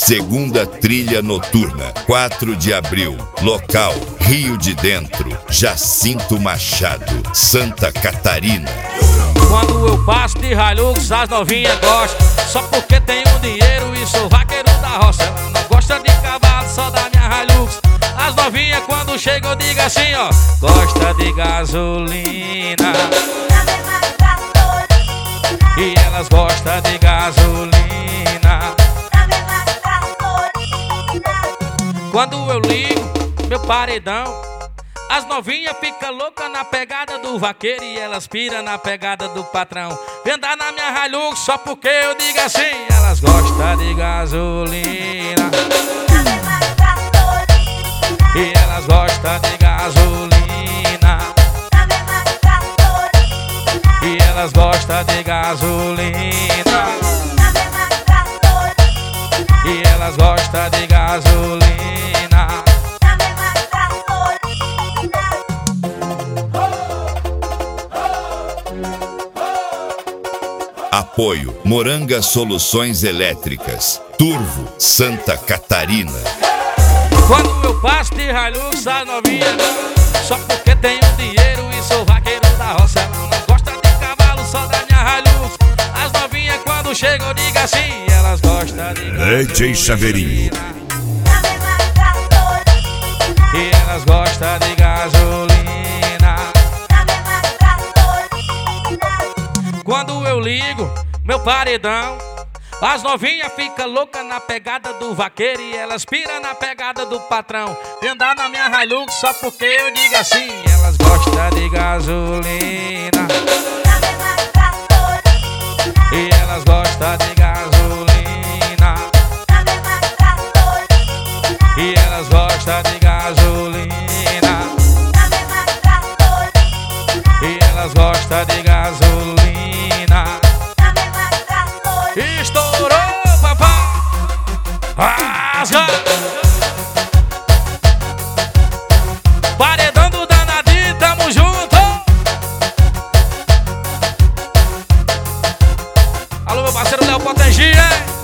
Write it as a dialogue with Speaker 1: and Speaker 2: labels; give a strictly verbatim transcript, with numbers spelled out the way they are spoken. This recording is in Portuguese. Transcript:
Speaker 1: Segunda trilha noturna, quatro de abril. Local, Rio de Dentro, Jacinto Machado, Santa Catarina.
Speaker 2: Quando eu passo de Hilux, as novinhas gostam. Só porque tenho dinheiro e sou vaqueiro da roça. Ela não gosta de cavalo, só da minha Hilux. As novinhas quando chegam eu digo assim, ó: gosta de gasolina. E elas gostam de gasolina. Quando eu ligo meu paredão, as novinhas ficam loucas na pegada do vaqueiro e elas piram na pegada do patrão. Vem andar na minha Hilux só porque eu digo assim: elas gostam de gasolina. E elas gostam de gasolina. E elas gostam de gasolina. E elas gostam de gasolina.
Speaker 1: Apoio Moranga Soluções Elétricas, Turvo, Santa Catarina.
Speaker 2: Quando eu passo de Hilux, as novinhas só porque tenho dinheiro e sou vaqueiro da roça. Ela não gosta de cavalo, só da minha Hilux. As novinhas quando chegam eu digo assim: elas gostam de gasolina.
Speaker 1: D J Chaveirinho.
Speaker 2: E elas gostam de gasolina. Quando eu ligo meu paredão, as novinhas ficam loucas na pegada do vaqueiro e elas piram na pegada do patrão. Vem andar na minha Hilux só porque eu digo assim: elas gostam de gasolina. E elas gostam de gasolina. E elas gostam de gasolina. E elas gostam de gasolina. Estourou, papai! Rasga! Paredão do danadinho, tamo junto! Alô, meu parceiro Léo Potengi, hein?